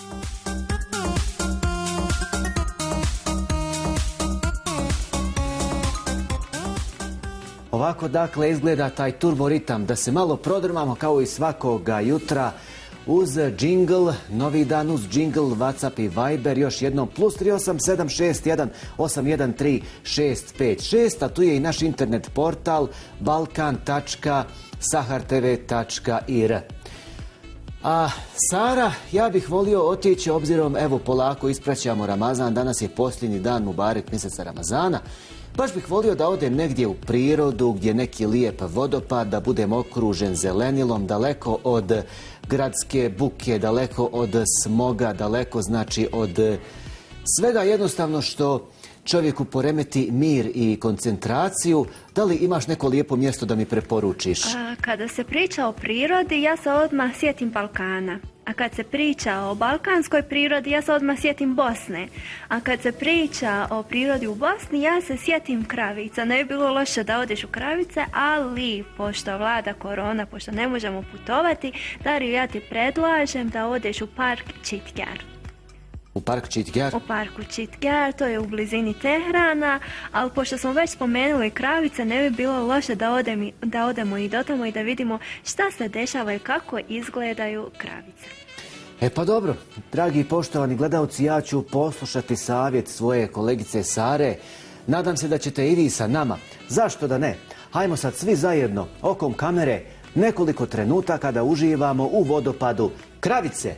Ovako dakle izgleda taj Turbo Ritam, da se malo prodrmamo kao i svakoga jutra uz džingl, novi dan uz džingl, WhatsApp i Viber, još jednom plus tri osam sedam šest jedan osam jedan tri šest pet šest, a tu je i naš internet portal balkan tačka sahar tv tačka i r. A Sara, ja bih volio otići, obzirom evo polako ispraćamo Ramazan, danas je posljednji dan Mubarek mjeseca Ramazana. Baš bih volio da odem negdje u prirodu, gdje neki lijep vodopad, da budem okružen zelenilom, daleko od gradske buke, daleko od smoga, daleko znači od svega jednostavno što čovjeku poremeti mir i koncentraciju. Da li imaš neko lijepo mjesto da mi preporučiš? A, kada se priča o prirodi, ja se odmah sjetim Balkana. A kad se priča o balkanskoj prirodi, ja se odmah sjetim Bosne. A kad se priča o prirodi u Bosni, ja se sjetim Kravica. Ne bi bilo loše da odeš u Kravice, ali pošto vlada korona, pošto ne možemo putovati, Dario, ja ti predlažem da odeš u park Čitgar. U park Čitgar? U parku Čitgar, to je u blizini Tehrana, ali pošto smo već spomenuli Kravice, ne bi bilo loše da, odem, da odemo i do tamo i da vidimo šta se dešava i kako izgledaju Kravice. E pa dobro, dragi i poštovani gledalci, ja ću poslušati savjet svoje kolegice Sare. Nadam se da ćete i vi sa nama. Zašto da ne? Hajmo sad svi zajedno, okom kamere, nekoliko trenutaka da uživamo u vodopadu Kravice.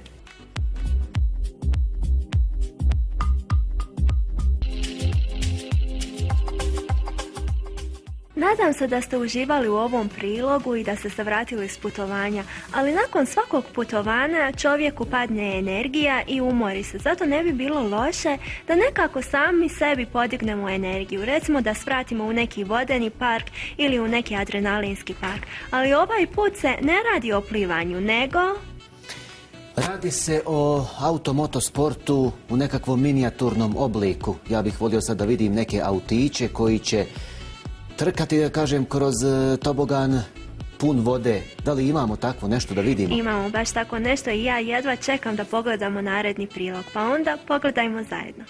Nadam se da ste uživali u ovom prilogu i da ste se vratili s putovanja, ali nakon svakog putovanja čovjeku padne energija i umori se. Zato ne bi bilo loše da nekako sami sebi podignemo energiju. Recimo da svratimo u neki vodeni park ili u neki adrenalinski park. Ali ovaj put se ne radi o plivanju, nego... Radi se o automotosportu u nekakvom minijaturnom obliku. Ja bih volio sad da vidim neke autiće koji će trkati, da kažem, kroz tobogan pun vode. Da li imamo takvo nešto da vidimo? Imamo baš tako nešto i ja jedva čekam da pogledamo naredni prilog. Pa onda pogledajmo zajedno.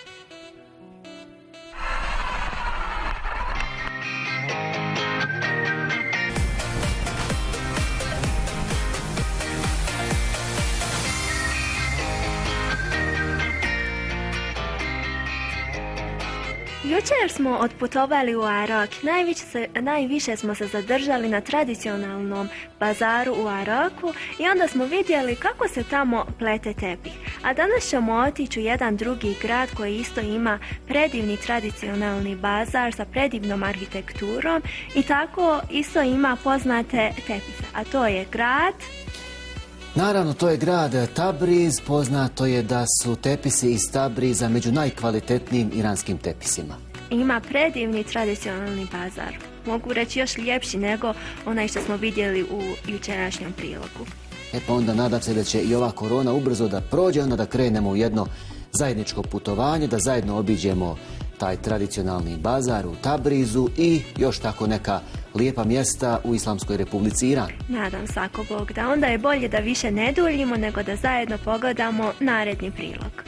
Jučer smo otputovali u Arak. Najviše, se, najviše smo se zadržali na tradicionalnom bazaru u Araku i onda smo vidjeli kako se tamo plete tepih. A danas ćemo otići u jedan drugi grad koji isto ima predivni tradicionalni bazar sa predivnom arhitekturom i tako isto ima poznate tepise. A to je grad... Naravno, to je grad Tabriz. Poznato je da su tepisi iz Tabriza među najkvalitetnijim iranskim tepisima. Ima predivni tradicionalni bazar. Mogu reći još ljepši nego onaj što smo vidjeli u jučerašnjem prilogu. E pa onda nadam se da će i ova korona ubrzo da prođe, onda da krenemo u jedno zajedničko putovanje, da zajedno obiđemo taj tradicionalni bazar u Tabrizu i još tako neka lijepa mjesta u Islamskoj Republici Iran. Nadam se, ako Bog da. Onda je bolje da više ne duljimo nego da zajedno pogledamo naredni prilog.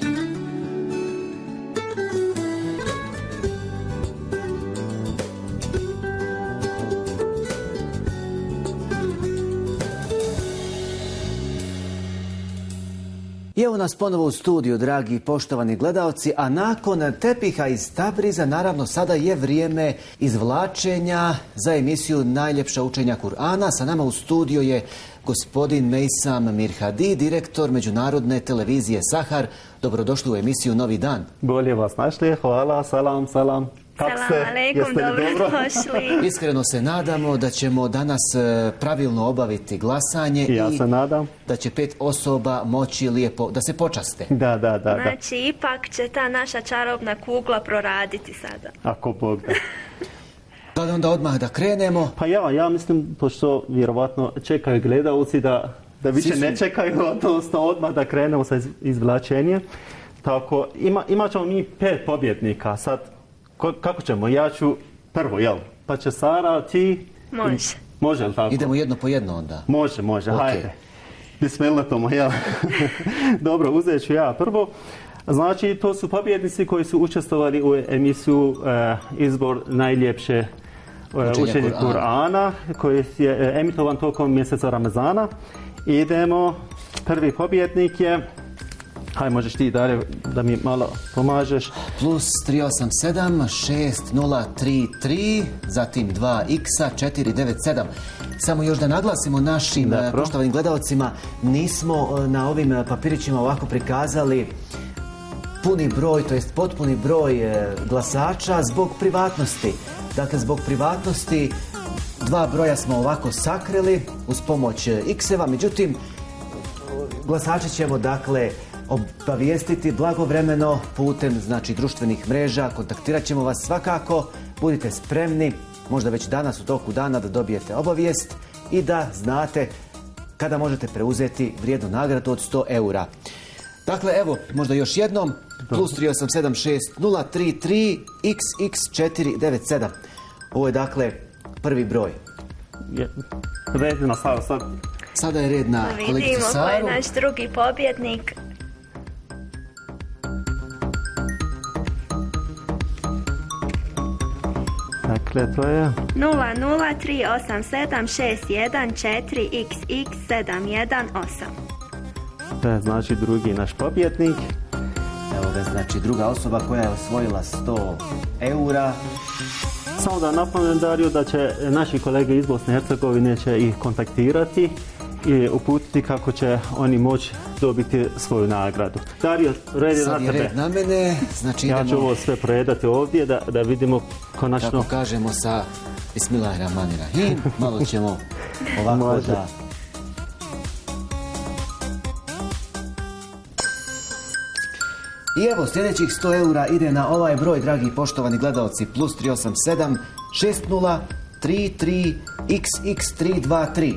I evo nas ponovo u studiju, dragi poštovani gledalci, a nakon tepiha iz Tabriza, naravno sada je vrijeme izvlačenja za emisiju Najljepša učenja Kur'ana. Sa nama u studiju je gospodin Mejsam Mirhadi, direktor Međunarodne televizije Sahar. Dobrodošli u emisiju Novi dan. Bolje vas našli, hvala, salam, salam. Kako ste? Jeste li dobro? Došli. Iskreno se nadamo da ćemo danas pravilno obaviti glasanje i ja i se nadam da će pet osoba moći lijepo da se počaste. Da, da, da. Znači, ipak će ta naša čarobna kugla proraditi sada. Ako Bog da. Da li onda odmah da krenemo? Pa ja, ja mislim, pošto vjerovatno čekaju gledalci da, da više su... ne čekaju, odnosno odmah da krenemo sa izvlačenjem. Tako, ima, imat ćemo mi pet pobjednika. Sad, ko, kako ćemo? Ja ću prvo, jel? Pa će Sara, ti... Može. Može li tako? Idemo jedno po jedno onda. Može, može, okay. Hajde. Bismillah tomo, jel? Dobro, uzet ću ja prvo. Znači, to su pobjednici koji su učestvovali u emisiju uh, Izbor najljepše uh, učenje Kur'ana, koji je uh, emitovan tokom mjeseca Ramazana. Idemo, prvi pobjednik je, haj možeš ti Darija da mi malo pomažeš. Plus tri osam sedam šest nula tri tri, zatim dva x četiri devet sedam. Samo još da naglasimo našim uh, poštovanim gledalcima, nismo uh, na ovim papirićima ovako prikazali puni broj, to jest potpuni broj e, glasača zbog privatnosti. Dakle, zbog privatnosti dva broja smo ovako sakrili uz pomoć X-eva, međutim, glasače ćemo dakle obavijestiti blagovremeno putem znači društvenih mreža, kontaktirat ćemo vas svakako, budite spremni, možda već danas u toku dana da dobijete obavijest i da znate kada možete preuzeti vrijednu nagradu od sto eura. Dakle, evo, možda još jednom, plus tri osam sedam šest nula tri tri x x četiri devet sedam. Ovo je, dakle, prvi broj. Je, red na Saru sad. Sada je red na kolegicu Saru. Vidimo ko je naš drugi pobjednik. Dakle, to je... nula nula tri osam sedam šest jedan četiri x x sedam jedan osam. To je znači drugi naš pobjednik. Evo ga, znači druga osoba koja je osvojila sto eura. Samo da napomenem Dariju da će naši kolege iz Bosne i Hercegovine će ih kontaktirati i uputiti kako će oni moći dobiti svoju nagradu. Dario, red je na tebe. Red na mene, znači idemo... Ja ću ovo sve predati ovdje da, da vidimo konačno... Kako kažemo sa Bismillahirrahmanirrahim, malo ćemo ovako Može. da... I evo, sljedećih sto eura ide na ovaj broj, dragi poštovani gledalci, plus tri osam sedam šest nula tri tri x x tri dva tri.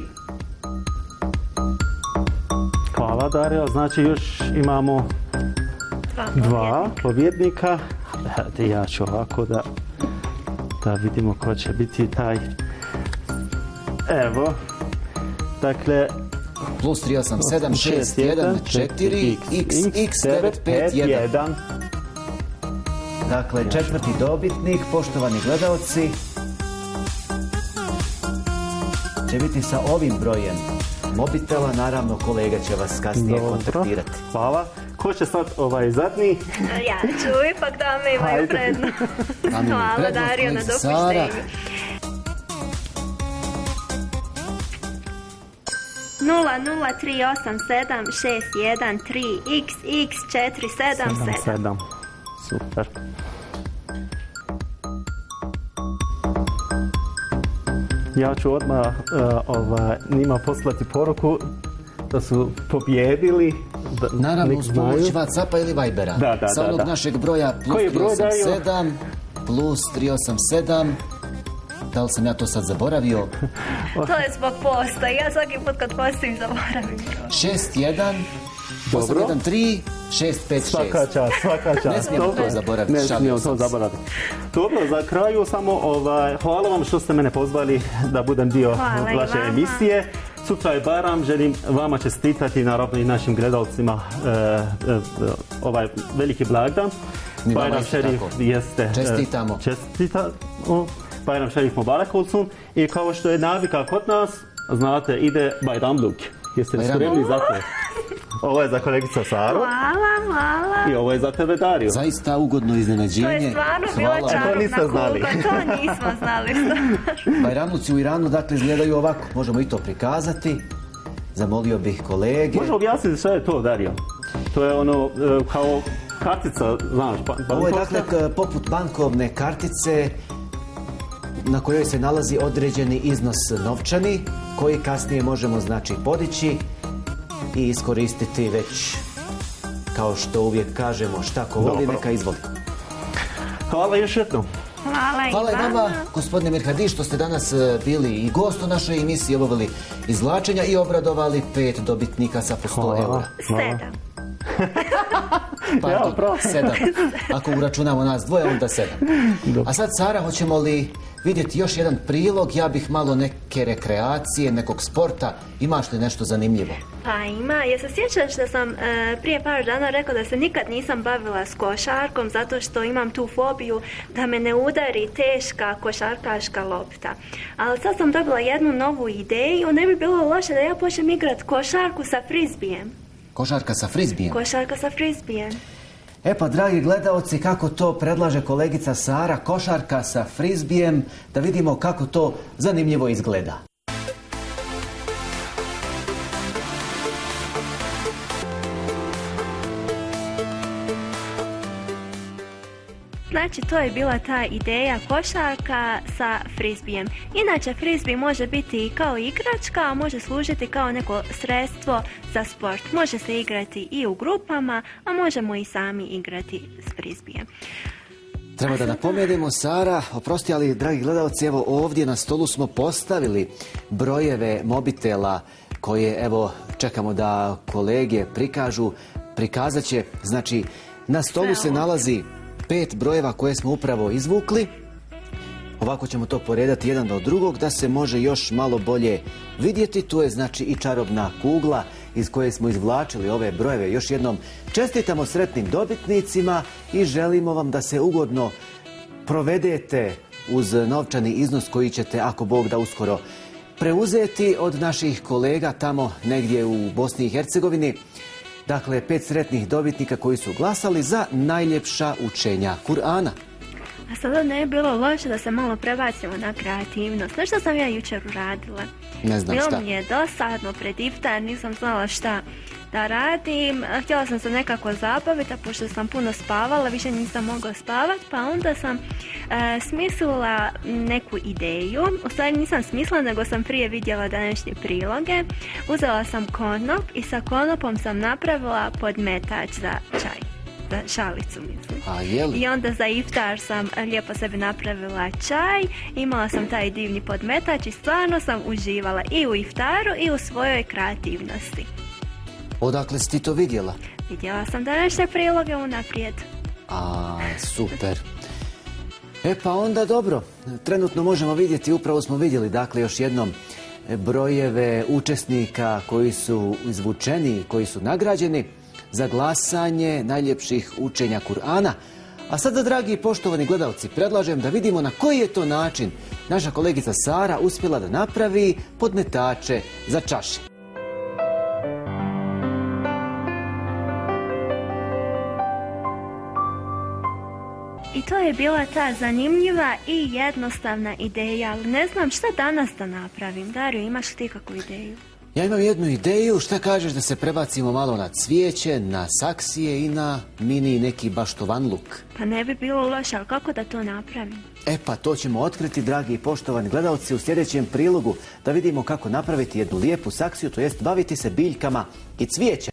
Hvala Dario, znači još imamo dva pobjednika. Ja ću ovako da, da vidimo ko će biti taj. Evo, dakle... Plus tri osam sedam šest jedan četiri x x devet pet jedan. Dakle, četvrti dobitnik, poštovani gledalci, će biti sa ovim brojem mobitela. Naravno, kolega će vas kasnije Dobro. kontaktirati. Hvala. Ko će sad ovaj zadnji? Ja ću, ipak dame imaju prednost. Hvala Dario na dopuštenju. nula nula tri osam sedam šest jedan tri x x četiri sedam sedam. Super. Ja ću odmah uh, ovaj, njima poslati poruku da su pobjedili. Da, Naravno, uz pomoć WhatsAppa ili Vibera. Da, da, Sa onog da, da. našeg broja plus tri osam sedam plus tri osam sedam. Da li sam ja to sad zaboravio? To je zbog posta. Ja svaki put kad postim zaboravim. šest jedan osam jedan tri šest pet šest. Svaka čast, svaka čast. Ne smijemo to zaboraviti. Ne smijemo to zaboraviti. Dobro, za kraju samo ovaj, hvala vam što ste mene pozvali da budem dio hvala vaše emisije. Sutra je Bajram, želim vama čestitati, naravno i našim gledalcima e, e, ovaj veliki blagdan. Bajram šerif jeste... Čestitamo. Čestitamo. Bajram šerif Mubarak olsun. I kao što je navika kod nas, znate, ide Bajramluk. Jeste li spremni za to? Ovo je za kolegica Saru. Hvala, hvala. I ovo je za tebe, Dario. Zaista ugodno iznenađenje. To je stvarno bila čarobna kuga. To nismo znali. Bajramluci u Iranu, dakle, izgledaju ovako. Možemo i to prikazati. Zamolio bih kolege. Možemo objasniti što je to, Dario? To je ono kao kartica, znaš, bankovska. Ovo je dakle k- poput bankovne kartice na kojoj se nalazi određeni iznos novčani koji kasnije možemo znači podići i iskoristiti već, kao što uvijek kažemo, šta ko voli, neka izvoli. Hvala još jednom. Hvala i Hvala i vama, gospodine Mirhadi, što ste danas bili i gost u našoj emisiji, obavili izvlačenja i obradovali pet dobitnika sa po sto eura. Sedam. Pardon, sedam. Ako uračunamo nas dvoje, onda sedam. A sad, Sara, hoćemo li vidjeti još jedan prilog? Ja bih malo neke rekreacije, nekog sporta. Imaš li nešto zanimljivo? Pa ima. Ja se sjećaš da sam e, prije par dana rekao da se nikad nisam bavila s košarkom zato što imam tu fobiju da me ne udari teška košarkaška lopta. Ali sad sam dobila jednu novu ideju. Ne bi bilo loše da ja počnem igrat košarku sa frizbijem. Košarka sa frizbijem? Košarka sa frizbijem. E pa, dragi gledaoci, kako to predlaže kolegica Sara, košarka sa frizbijem, da vidimo kako to zanimljivo izgleda. Znači, to je bila ta ideja košarka sa frizbijem. Inače, frizbi može biti i kao igračka, a može služiti kao neko sredstvo za sport. Može se igrati i u grupama, a možemo i sami igrati s frizbijem. Treba da napomenemo, Sara, oprosti, ali dragi gledalci, evo ovdje na stolu smo postavili brojeve mobitela koje, evo, čekamo da kolege prikažu. Prikazat će, znači, na stolu se nalazi pet brojeva koje smo upravo izvukli. Ovako ćemo to poredati jedan do drugog da se može još malo bolje vidjeti. Tu je znači i čarobna kugla iz koje smo izvlačili ove brojeve. Još jednom čestitamo sretnim dobitnicima i želimo vam da se ugodno provedete uz novčani iznos koji ćete, ako Bog da, uskoro preuzeti od naših kolega tamo negdje u Bosni i Hercegovini. Dakle, pet sretnih dobitnika koji su glasali za najljepša učenja Kur'ana. A sada ne je bilo loše da se malo prebacimo na kreativnost. Znaš što sam ja jučer uradila? Ne znam bilo šta. Bilo mi je dosadno pred iftar, nisam znala šta da radim. Htjela sam se nekako zabaviti, a pošto sam puno spavala, više nisam mogla spavati, pa onda sam e, smislila neku ideju. U stvari nisam smislila, nego sam prije vidjela današnje priloge. Uzela sam konop i sa konopom sam napravila podmetač za čaj. Za šalicu, mislim. A, jeli? I onda za iftar sam lijepo sebi napravila čaj, imala sam taj divni podmetač i stvarno sam uživala i u iftaru i u svojoj kreativnosti. Odakle si ti to vidjela? Vidjela sam današnje priloge unaprijed. A, super. E pa onda dobro. Trenutno možemo vidjeti, upravo smo vidjeli, dakle, još jednom brojeve učesnika koji su izvučeni, koji su nagrađeni za glasanje najljepših učenja Kur'ana. A sada, dragi i poštovani gledalci, predlažem da vidimo na koji je to način naša kolegica Sara uspjela da napravi podmetače za čaše. I to je bila ta zanimljiva i jednostavna ideja, ali ne znam šta danas da napravim. Dario, imaš ti kakvu ideju? Ja imam jednu ideju, šta kažeš da se prebacimo malo na cvijeće, na saksije i na mini neki baštovanluk? Pa ne bi bilo loše, ali kako da to napravim? E pa to ćemo otkriti, dragi i poštovani gledalci, u sljedećem prilogu, da vidimo kako napraviti jednu lijepu saksiju, to jest baviti se biljkama i cvijećem.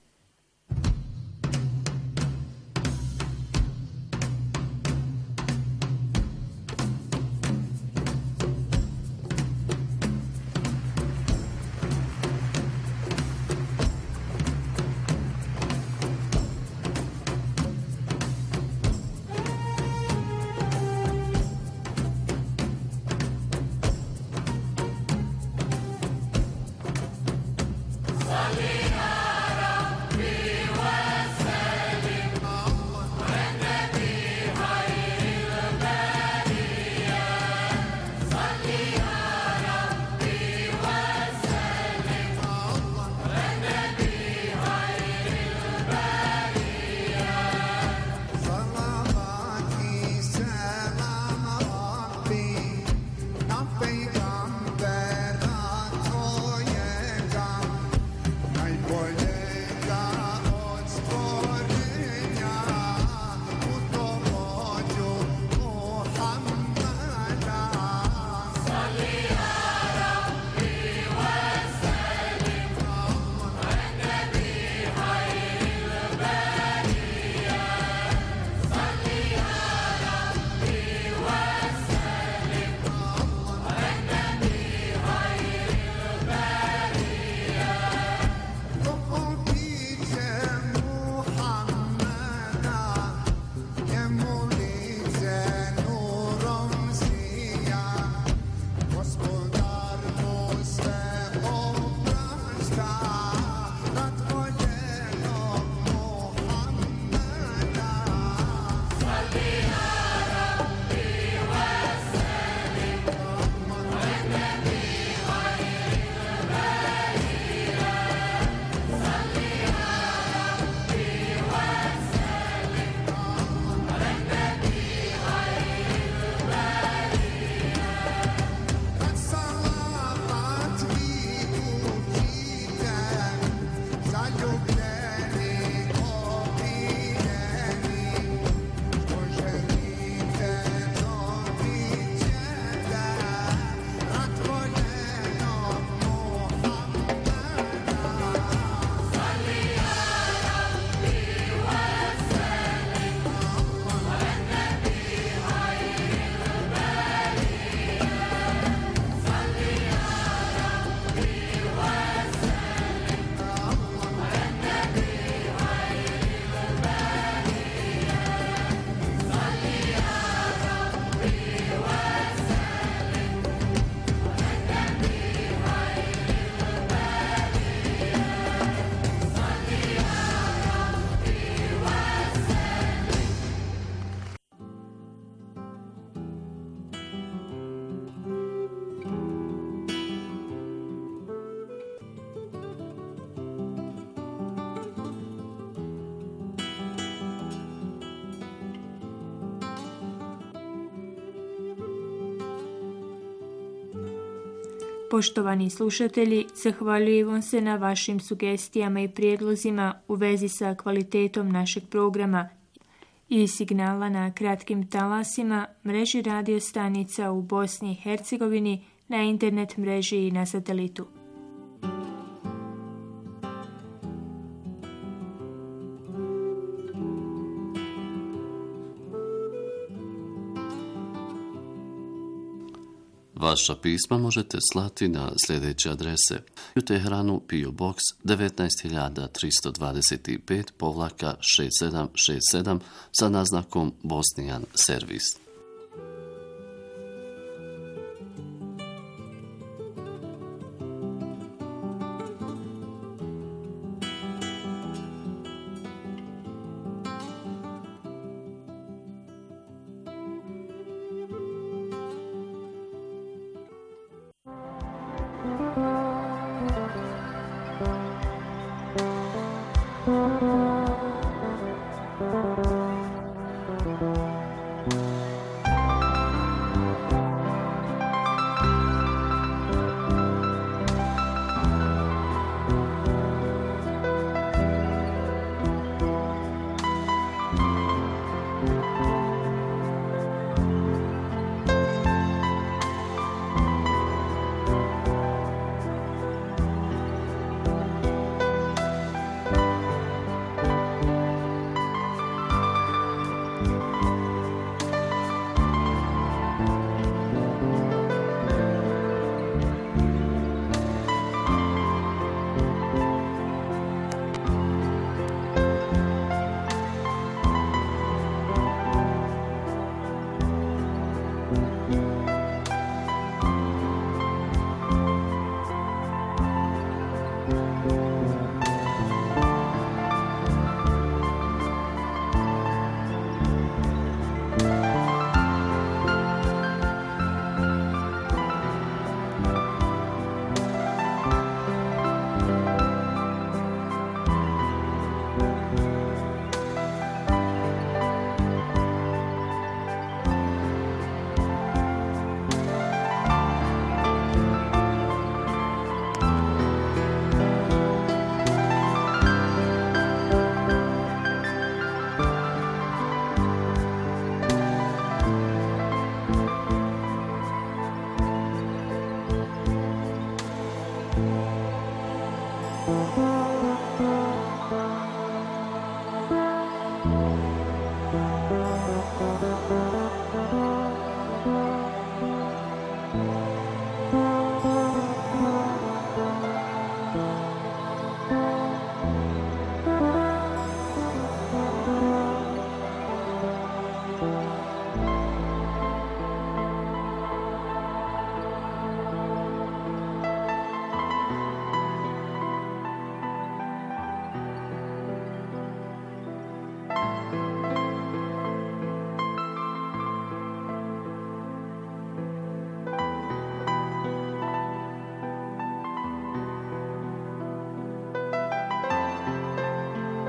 Poštovani slušatelji, zahvaljujemo se na vašim sugestijama i prijedlozima u vezi sa kvalitetom našeg programa i signala na kratkim talasima, mreži radio stanica u Bosni i Hercegovini, na internet mreži i na satelitu. Vaša pisma možete slati na sljedeće adrese: u Teheranu P O Box devetnaest hiljada tristo dvadeset pet povlaka šest sedam šest sedam sa naznakom Bosnijan servis. Thank you.